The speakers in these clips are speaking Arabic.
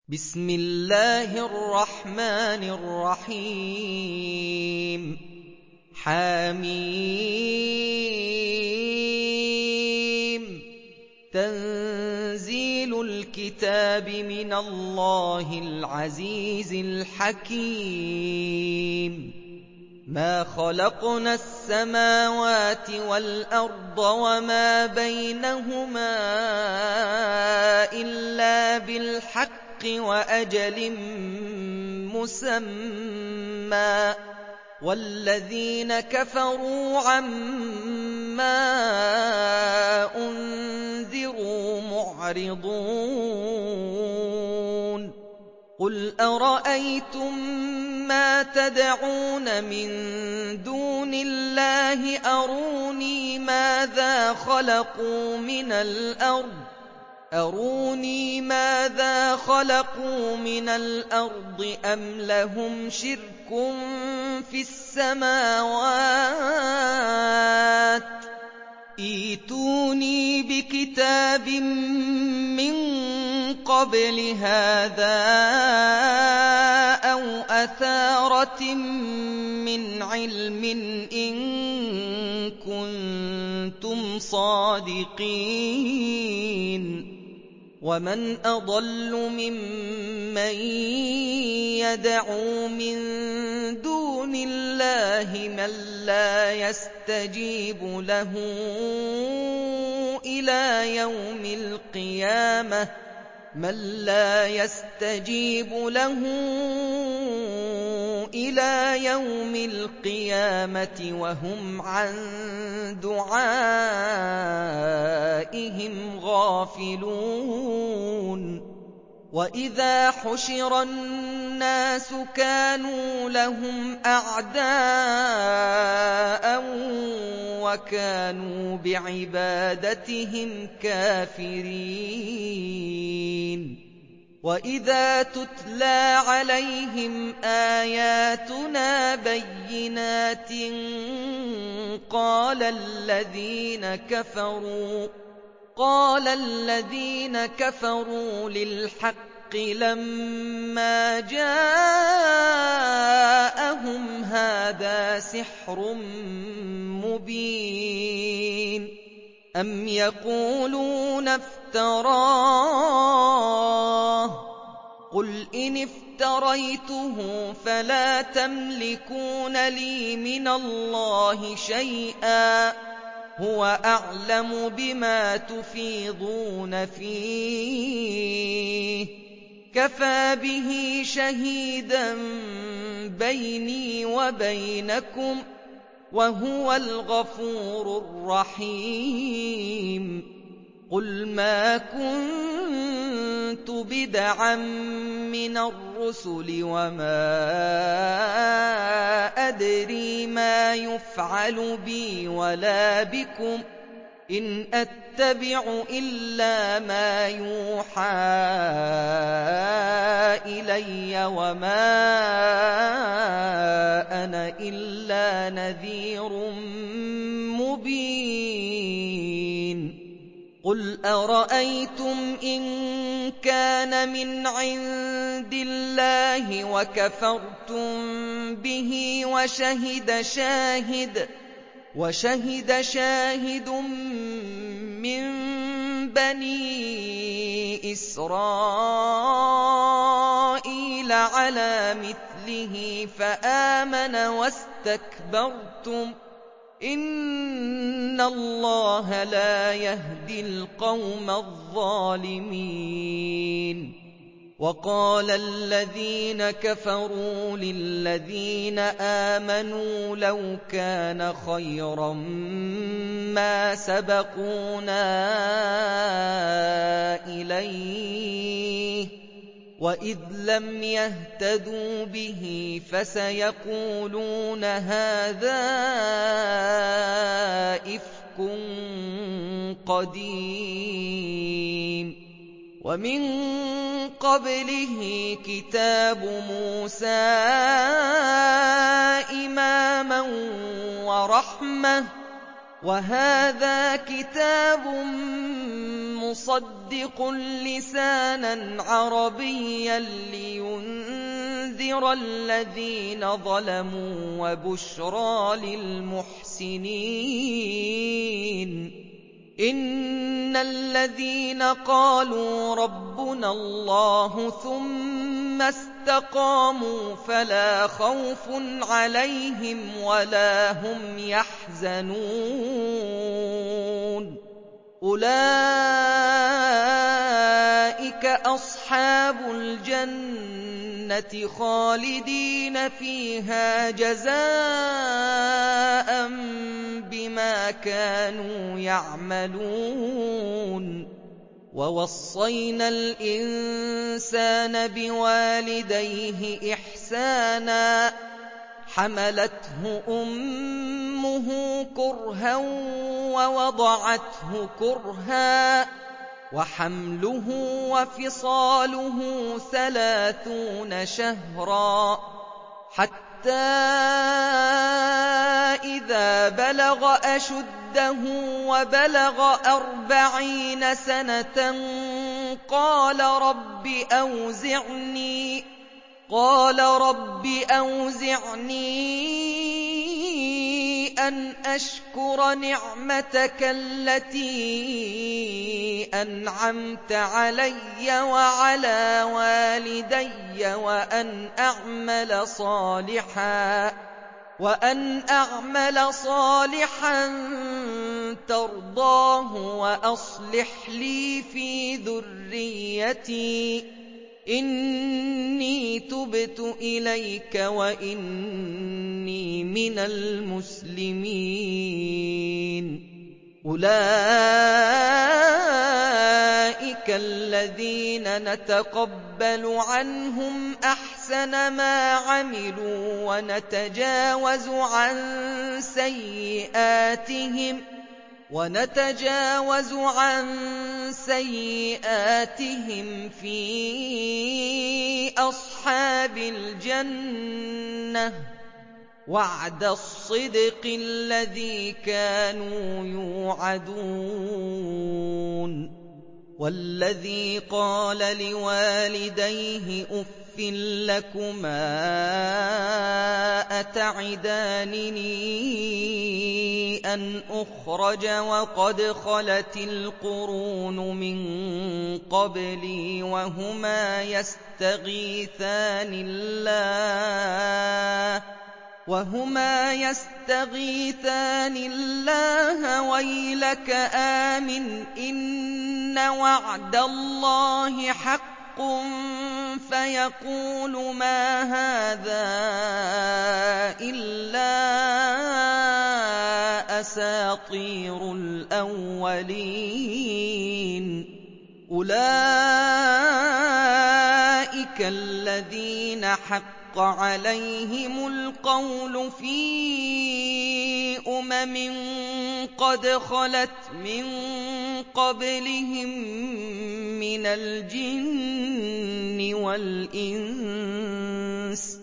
بسم الله الرحمن الرحيم حم تنزيل الكتاب من الله العزيز الحكيم ما خلقنا السماوات والأرض وما بينهما إلا بالحق وأجل مسمى والذين كفروا عما أنذروا معرضون قل أرأيتم ما تدعون من دون الله أروني ماذا خلقوا من الأرض أم لهم شرك في السماوات ائتوني بكتاب من قبل هذا أو أثارة من علم إن كنتم صادقين ومن أضل ممن يدعو من دون الله من لا يستجيب له إلى يوم القيامة وهم عن دعائهم غافلون وإذا حشر الناس كانوا لهم أعداء وكانوا بعبادتهم كافرين وإذا تتلى عليهم آياتنا بينات قال الذين كفروا للحق لما جاءهم هذا سحر مبين أم يقولون افتراه قل إن افتريته فلا تملكون لي من الله شيئا هو أعلم بما تفيضون فيه كفى به شهيدا بيني وبينكم وهو الغفور الرحيم قل ما كنت بدعا من الرسل وما أدري ما يفعل بي ولا بكم إن أتبع إلا ما يوحى إلي وما أنا إلا نذير مبين قل أرأيتم إن كان من عند الله وكفرتم به وشهد شاهد من بني إسرائيل على مثله فآمن واستكبرتم إن الله لا يهدي القوم الظالمين وقال الذين كفروا للذين آمنوا لو كان خيرا ما سبقونا إليه وإذ لم يهتدوا به فسيقولون هذا إفك قديم ومن قبله كتاب موسى إماما ورحمة وهذا كتاب مصدق مُصَدِّقٌ لِّسَانًا عَرَبِيًّا لِّيُنذِرَ الَّذِينَ ظَلَمُوا وَبُشْرَىٰ لِلْمُحْسِنِينَ إِنَّ الَّذِينَ قَالُوا رَبُّنَا اللَّهُ ثُمَّ اسْتَقَامُوا فَلَا خَوْفٌ عَلَيْهِمْ وَلَا هُمْ يَحْزَنُونَ أُولَٰئِكَ أَصْحَابُ الْجَنَّةِ خَالِدِينَ فِيهَا جَزَاءً بِمَا كَانُوا يَعْمَلُونَ وَوَصَّيْنَا الْإِنسَانَ بِوَالِدَيْهِ إِحْسَانًا حَمَلَتْهُ أُمُّهُ كُرْهًا وَوَضَعَتْهُ كُرْهًا وَحَمْلُهُ وَفِصَالُهُ 30 شَهْرًا حَتَّىٰ إِذَا بَلَغَ أَشُدَّهُ وَبَلَغَ 40 سَنَةً قَالَ رَبِّ أَوْزِعْنِي أَنْ أَشْكُرَ نِعْمَتَكَ الَّتِي أَنْعَمْتَ عَلَيَّ وَعَلَىٰ وَالِدَيَّ وَأَنْ أَعْمَلَ صَالِحًا تَرْضَاهُ وَأَصْلِحْ لِي فِي ذُرِّيَّتِي إِنِّي تُبْتُ إِلَيْكَ وَإِنِّي مِنَ الْمُسْلِمِينَ أُولَٰئِكَ الَّذِينَ نَتَقَبَّلُ عَنْهُمْ أَحْسَنَ مَا عَمِلُوا وَنَتَجَاوَزُ عَن سَيِّئَاتِهِمْ فِي أَصْحَابِ الْجَنَّةِ ۖ وَعْدَ الصِّدْقِ الَّذِي كَانُوا يُوعَدُونَ وَالَّذِي قَالَ لِوَالِدَيْهِ أُفٍّ لَّكُمَا أَتَعِدَانِنِي أَنْ أُخْرَجَ وَقَدْ خَلَتِ الْقُرُونُ مِن قَبْلِي وَهُمَا يَسْتَغِيثَانِ اللَّهَ وَيْلَكَ آمِنْ إِنَّ وَعْدَ اللَّهِ حَقٌّ فَيَقُولُ مَا هَٰذَا إِلَّا أَسَاطِيرُ الْأَوَّلِينَ أُولَٰئِكَ الَّذِينَ حَقَّ عَلَيْهِمُ الْقَوْلُ فِي قَدْ خَلَتْ مِن قَبْلِهِم مِّنَ الْجِنِّ وَالْإِنسِ ۖ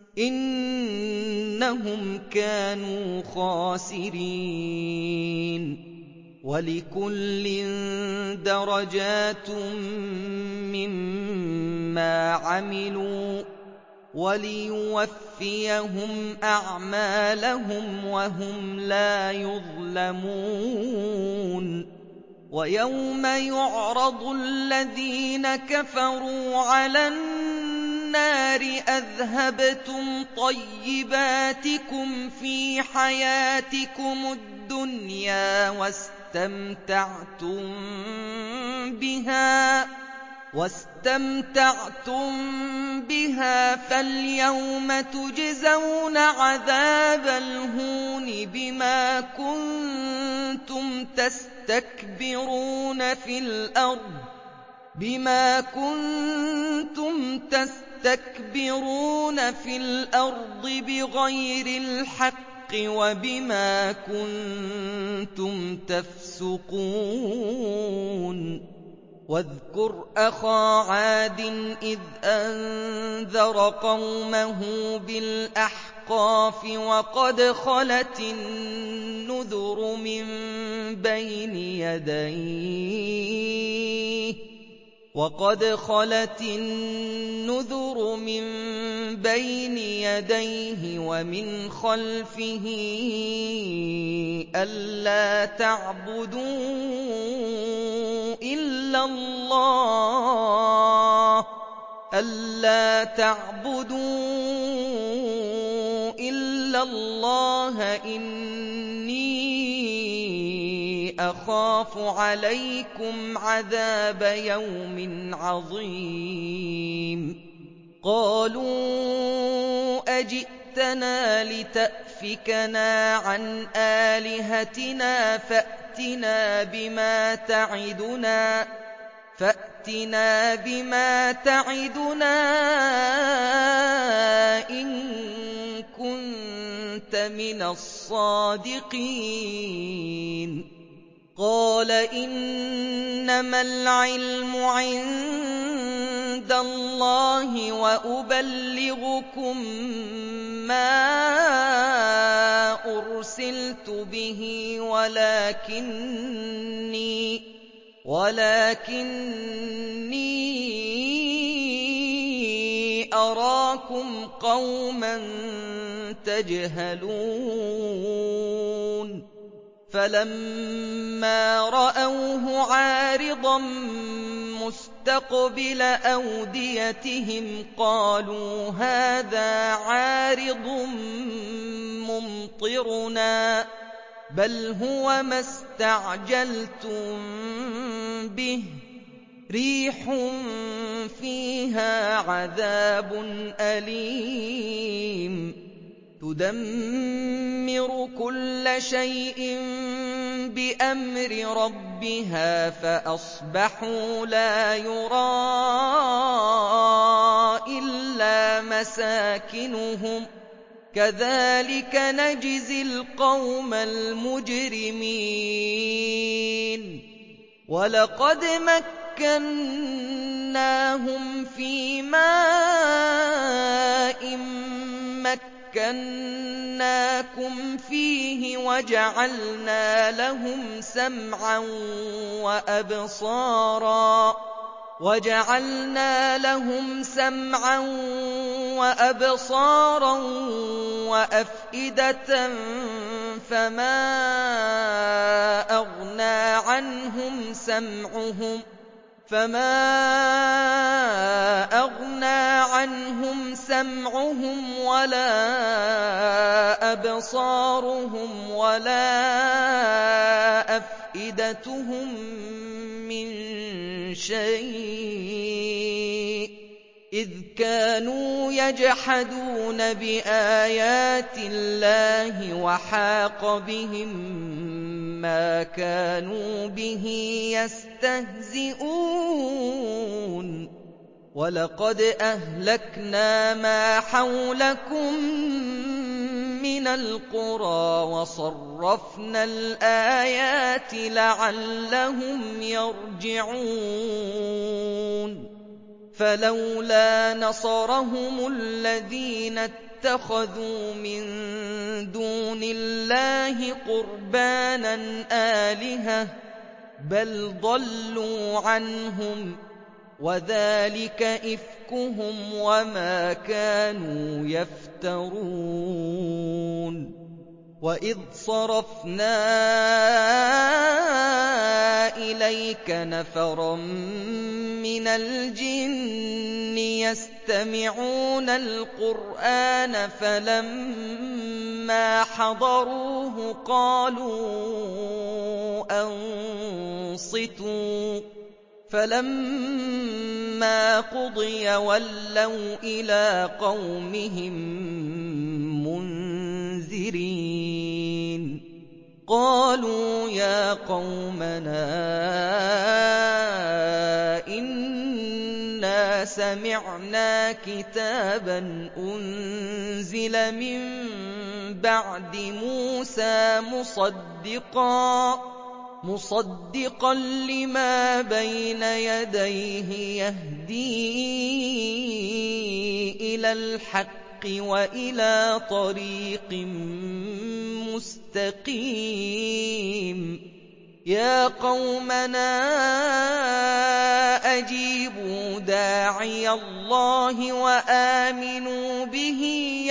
إِنَّهُمْ كَانُوا خَاسِرِينَ وَلِكُلٍّ دَرَجَاتٌ مِّمَّا عَمِلُوا وَلِيُوَفِّيَهُمْ أَعْمَالَهُمْ وَهُمْ لَا يُظْلَمُونَ وَيَوْمَ يُعْرَضُ الَّذِينَ كَفَرُوا عَلَى النَّارِ أَذْهَبْتُمْ طَيِّبَاتِكُمْ فِي حَيَاتِكُمُ الدُّنْيَا وَاسْتَمْتَعْتُم بِهَا فَالْيَوْمَ تُجْزَوْنَ عَذَابَ الْهُونِ بِمَا كُنتُمْ تَسْتَكْبِرُونَ فِي الْأَرْضِ بِغَيْرِ الْحَقِّ وَبِمَا كُنتُمْ تَفْسُقُونَ وَاذْكُرْ أَخَا عَادٍ إِذْ أَنذَرَ قَوْمَهُ بِالْأَحْقَافِ وَقَدْ خَلَتِ النُّذُرُ مِن بَيْنِ يَدَيْهِ وَقَدْ خَلَتِ النُّذُرُ مِن بَيْنِ يَدَيْهِ وَمِنْ خَلْفِهِ أَلَّا تَعْبُدُوا إِلَّا اللَّهَ إِنِّي أَخَافُ عَلَيْكُمْ عَذَابَ يَوْمٍ عَظِيمٍ قَالُوا أَجِئْتَنَا لِتَأْفِكَنَا عَنْ آلِهَتِنَا فَأْتِنَا بِمَا تَعِدُنَا إِن كُنتَ مِنَ الصَّادِقِينَ قَالَ إِنَّمَا الْعِلْمُ عِندَ اللَّهِ وَأُبَلِّغُكُم مَّا أُرْسِلْتُ بِهِ وَلَٰكِنِّي أَرَاكُمْ قَوْمًا تَجْهَلُونَ فَلَمَّا رَأَوْهُ عَارِضًا مُّسْتَقْبِلَ أَوْدِيَتِهِمْ قَالُوا هَٰذَا عَارِضٌ مُّمْطِرُنَا ۚ بَلْ هُوَ مَا اسْتَعْجَلْتُم بِهِ ۖ رِيحٌ فِيهَا عَذَابٌ أَلِيمٌ تُدَمِّرُ كُلَّ شَيْءٍ بِأَمْرِ رَبِّهَا فَأَصْبَحُوا لَا يُرَىٰ إِلَّا مَسَاكِنُهُمْ ۚ كَذَٰلِكَ نَجْزِي الْقَوْمَ الْمُجْرِمِينَ وَلَقَدْ مَكَّنَّاهُمْ فِي مَاءٍ مَّكَّنَّاكُمْ فِيهِ وَجَعَلْنَا لَهُمْ سَمْعًا وَأَبْصَارًا وَأَفْئِدَةً فَمَا أَغْنَىٰ عَنْهُمْ سَمْعُهُمْ وَلَا أَبْصَارُهُمْ وَلَا أَفْئِدَتُهُم مِّن شَيْءٍ إِذْ كَانُوا يَجْحَدُونَ بِآيَاتِ اللَّهِ وَحَاقَ بِهِم مَّا كَانُوا بِهِ يَسْتَهْزِئُونَ وَلَقَدْ أَهْلَكْنَا مَا حَوْلَكُم مِّنَ الْقُرَىٰ وَصَرَّفْنَا الْآيَاتِ لَعَلَّهُمْ يَرْجِعُونَ فَلَوْلَا نَصَرَهُمُ الَّذِينَ اتَّخَذُوا مِن دُونِ اللَّهِ قُرْبَانًا آلِهَةً ۖ بَلْ ضَلُّوا عَنْهُمْ ۚ وَذَٰلِكَ إِفْكُهُمْ وَمَا كَانُوا يَفْتَرُونَ وَإِذْ صَرَفْنَا إِلَيْكَ نَفَرًا مِّنَ الْجِنِّ يَسْتَمِعُونَ الْقُرْآنَ فَلَمَّا حَضَرُوهُ قَالُوا أَنصِتُوا ۖ فَلَمَّا قُضِيَ وَلَّوْا إِلَىٰ قَوْمِهِم مُّنذِرِينَ قَالُوا يَا قَوْمَنَا إِنَّا سَمِعْنَا كِتَابًا أُنزِلَ مِن بَعْدِ مُوسَىٰ مُصَدِّقًا لِّمَا بَيْنَ يَدَيْهِ يَهْدِي إِلَى الْحَقِّ وَإِلَىٰ طَرِيقٍ مُّسْتَقِيمٍ يَا قَوْمَنَا أَجِيبُوا دَاعِيَ اللَّهِ وَآمِنُوا بِهِ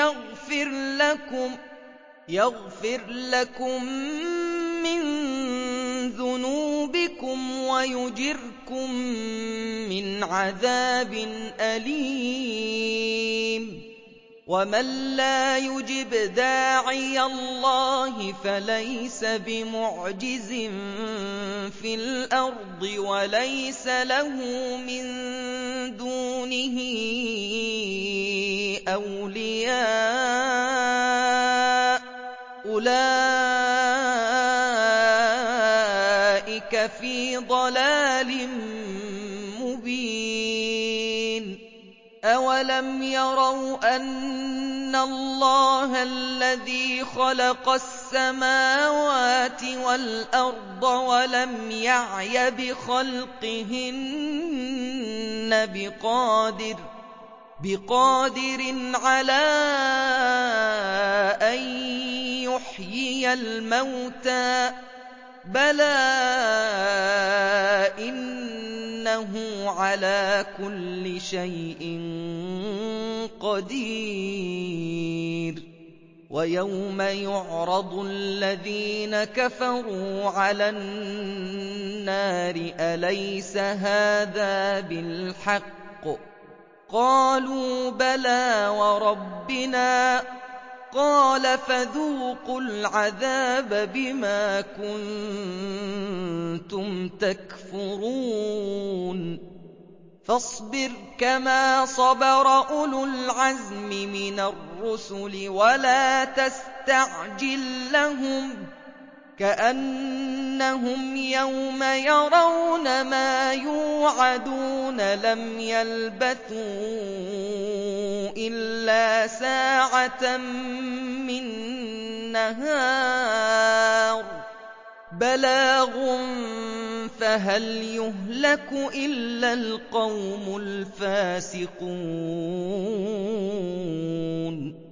يَغْفِرْ لَكُم مِّن ذُنُوبِكُمْ وَيُجِرْكُم مِّنْ عَذَابٍ أَلِيمٍ وَمَن لَّا يُجِبْ دَاعِيَ اللَّهِ فَلَيْسَ بِمُعْجِزٍ فِي الْأَرْضِ وَلَيْسَ لَهُ مِن دُونِهِ أَوْلِيَاءُ ۚ أُولَٰئِكَ فِي ضَلَالٍ مُّبِينٍ أَوَلَمْ يَرَوْا أَنَّ اللَّهَ الَّذِي خَلَقَ السَّمَاوَاتِ وَالْأَرْضَ وَلَمْ يَعْيَ بِخَلْقِهِنَّ بِقَادِرٍ عَلَىٰ أَن يُحْيِيَ الْمَوْتَىٰ ۚ بَلَىٰ إِنَّهُ عَلَىٰ كُلِّ شَيْءٍ قَدِيرٌ وَيَوْمَ يُعْرَضُ الَّذِينَ كَفَرُوا عَلَى النَّارِ أَلَيْسَ هَٰذَا بِالْحَقِّ ۖ قَالُوا بَلَىٰ وَرَبِّنَا ۚ قَالَ فَذُوقُوا الْعَذَابَ بِمَا كُنتُمْ تَكْفُرُونَ فَاصْبِرْ كَمَا صَبَرَ أُولُو الْعَزْمِ مِنَ الرُّسُلِ وَلَا تَسْتَعْجِل لَّهُمْ ۚ كَأَنَّهُمْ يَوْمَ يَرَوْنَ مَا يُوعَدُونَ لَمْ يَلْبَثُوا إِلَّا سَاعَةً مِّن نَّهَارٍ بَلَاغٌ فَهَلْ يُهْلَكُ إِلَّا الْقَوْمُ الْفَاسِقُونَ